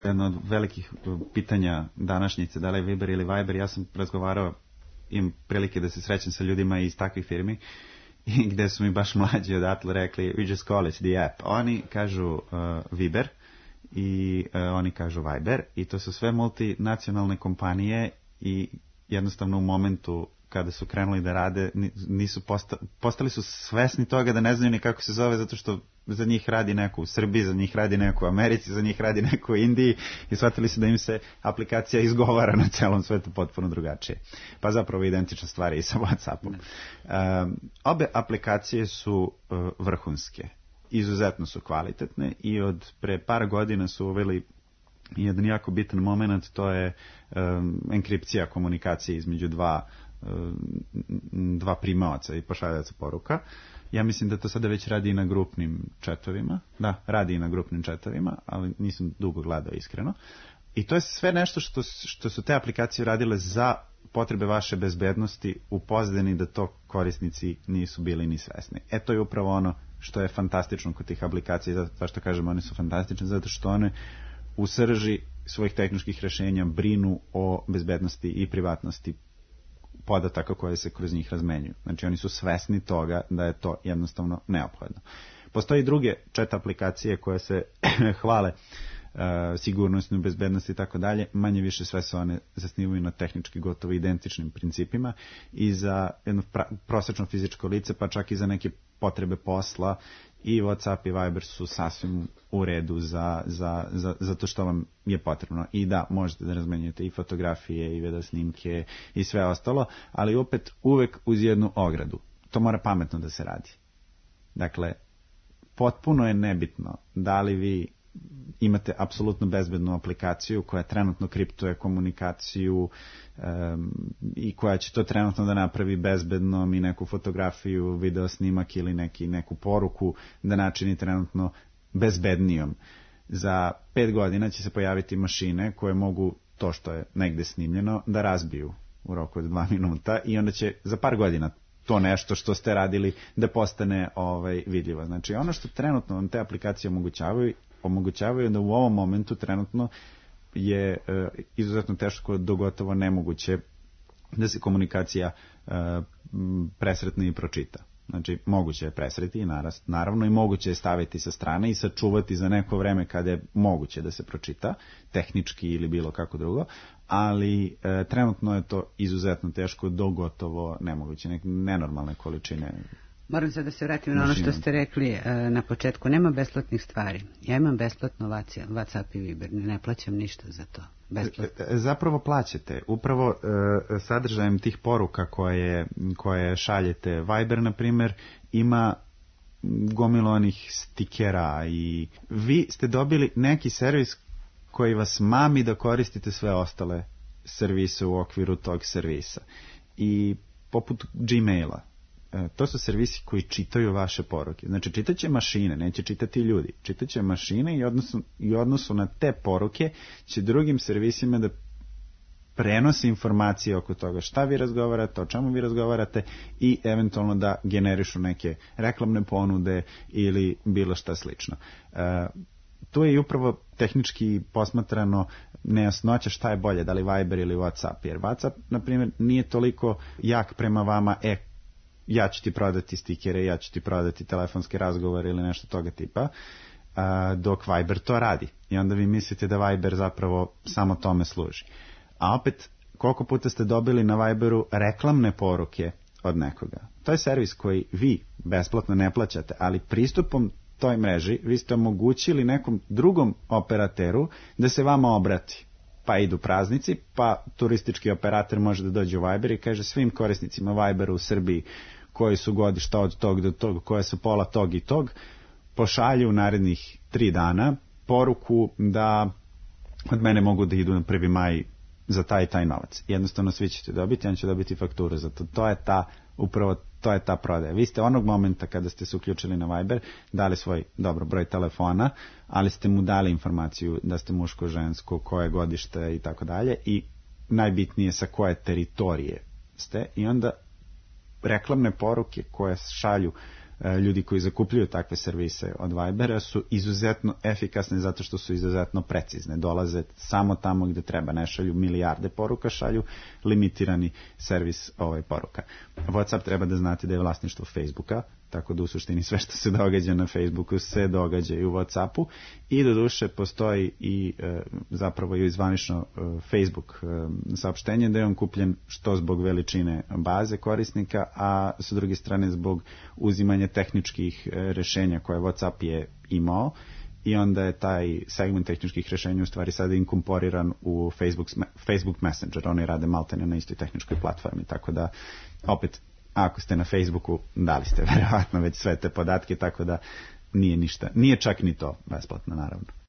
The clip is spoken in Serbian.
Jedno od velikih pitanja današnjice, da li je Viber ili Viber, ja sam razgovarao, imam prilike da se srećem sa ljudima iz takvih firmi, i gde su mi baš mlađi odatle rekli, we just call it the app. Oni kažu Viber i oni kažu Viber, i to su sve multinacionalne kompanije, i jednostavno u momentu kada su krenuli da rade, postali su svesni toga da ne znaju ni kako se zove, zato što za njih radi neko u Srbiji, za njih radi neko u Americi, za njih radi neko u Indiji, i shvatili su da im se aplikacija izgovara na celom svetu potpuno drugačije. Pa zapravo identična stvar je i sa WhatsAppom. Obe aplikacije su vrhunske, izuzetno su kvalitetne, i od pre par godina su uveli jedan jako bitan moment, to je enkripcija komunikacije između dva primaoca i pošaljaca poruka. Ja mislim da to sada već radi i na grupnim chatovima. Da, radi i na grupnim chatovima, ali nisam dugo gledao iskreno. I to je sve nešto što su te aplikacije radile za potrebe vaše bezbednosti, u pozadini da to korisnici nisu bili ni svesni. To je upravo ono što je fantastično kod tih aplikacija. Zašto kažem one su fantastične? Zato što one u srži svojih tehničkih rešenja brinu o bezbednosti i privatnosti podataka koje se kroz njih razmenjuju. Znači oni su svesni toga da je to jednostavno neophodno. Postoji druge chat aplikacije koje se hvale sigurnosnu bezbednosti i tako dalje, manje više sve se one zasnivaju na tehnički gotovo identičnim principima, i za jedno prosečno fizičko lice, pa čak i za neke potrebe posla, i WhatsApp i Viber su sasvim u redu za to što vam je potrebno. I da, možete da razmenjujete i fotografije i video snimke i sve ostalo, ali opet uvek uz jednu ogradu. To mora pametno da se radi. Dakle, potpuno je nebitno da li vi imate apsolutno bezbednu aplikaciju koja trenutno kriptuje komunikaciju i koja će to trenutno da napravi bezbednom, i neku fotografiju, video snimak ili neku poruku da načini trenutno bezbednijom. Za 5 godina će se pojaviti mašine koje mogu to što je negde snimljeno da razbiju u roku od 2 minuta, i onda će za par godina to nešto što ste radili da postane vidljivo. Znači ono što trenutno vam te aplikacije omogućavaju da u ovom momentu trenutno je izuzetno teško do gotovo nemoguće da se komunikacija presretne i pročita. Znači moguće je presreti, naravno, i moguće je staviti sa strane i sačuvati za neko vreme kada je moguće da se pročita, tehnički ili bilo kako drugo, ali trenutno je to izuzetno teško do gotovo nemoguće, neke nenormalne količine. Moram sad da se vratim na ono što ste rekli na početku. Nema besplatnih stvari. Ja imam besplatno WhatsApp i Viber. Ne plaćam ništa za to. Besplatno. Zapravo plaćate. Upravo sadržajem tih poruka koje šaljete. Viber, na primjer, ima gomilu onih stikera, i vi ste dobili neki servis koji vas mami da koristite sve ostale servise u okviru tog servisa. I poput Gmaila. To su servisi koji čitaju vaše poruke. Znači, čitaće mašine, neće čitati ljudi. Čitaće mašine i odnosu na te poruke će drugim servisima da prenose informacije oko toga šta vi razgovarate, o čemu vi razgovarate, i eventualno da generišu neke reklamne ponude ili bilo šta slično. Tu je i upravo tehnički posmatrano nejasnoća šta je bolje, da li Viber ili WhatsApp. Jer WhatsApp, na primjer, nije toliko jak prema vama, ja ću ti prodati stikere, ja ću ti prodati telefonske razgovore ili nešto toga tipa, dok Viber to radi. I onda vi mislite da Viber zapravo samo tome služi. A opet, koliko puta ste dobili na Viberu reklamne poruke od nekoga? To je servis koji vi besplatno ne plaćate, ali pristupom toj mreži vi ste omogućili nekom drugom operateru da se vama obrati. Pa idu praznici, pa turistički operator može da dođe u Viber i kaže svim korisnicima Vibera u Srbiji koji su godišta od tog do tog, koje su pola tog i tog, pošalju u narednih 3 dana poruku da od mene mogu da idu na 1. maj za taj i taj novac. Jednostavno svi ćete dobiti, on će dobiti fakturu za to. To je ta prodaja. Vi ste onog momenta kada ste se uključili na Viber dali svoj broj telefona, ali ste mu dali informaciju da ste muško, žensko, koje godište i tako dalje, i najbitnije sa koje teritorije ste, i onda reklamne poruke koje šalju ljudi koji zakupljuju takve servise od Vibera su izuzetno efikasne zato što su izuzetno precizne. Dolaze samo tamo gde treba, ne šalju milijarde poruka, šalju limitirani servis poruka. WhatsApp treba da znate da je vlasništvo Facebooka, tako da u suštini sve što se događa na Facebooku se događa i u WhatsAppu i doduše postoji i zapravo i zvanično Facebook saopštenje da je on kupljen što zbog veličine baze korisnika, a sa druge strane zbog uzimanja tehničkih rešenja koje WhatsApp je imao i onda je taj segment tehničkih rešenja u stvari sada inkorporiran u Facebook Messenger. Oni rade maltene na istoj tehničkoj platformi, tako da opet ako ste na Facebooku, dali ste verovatno već sve te podatke, tako da nije ništa, nije čak ni to besplatno naravno.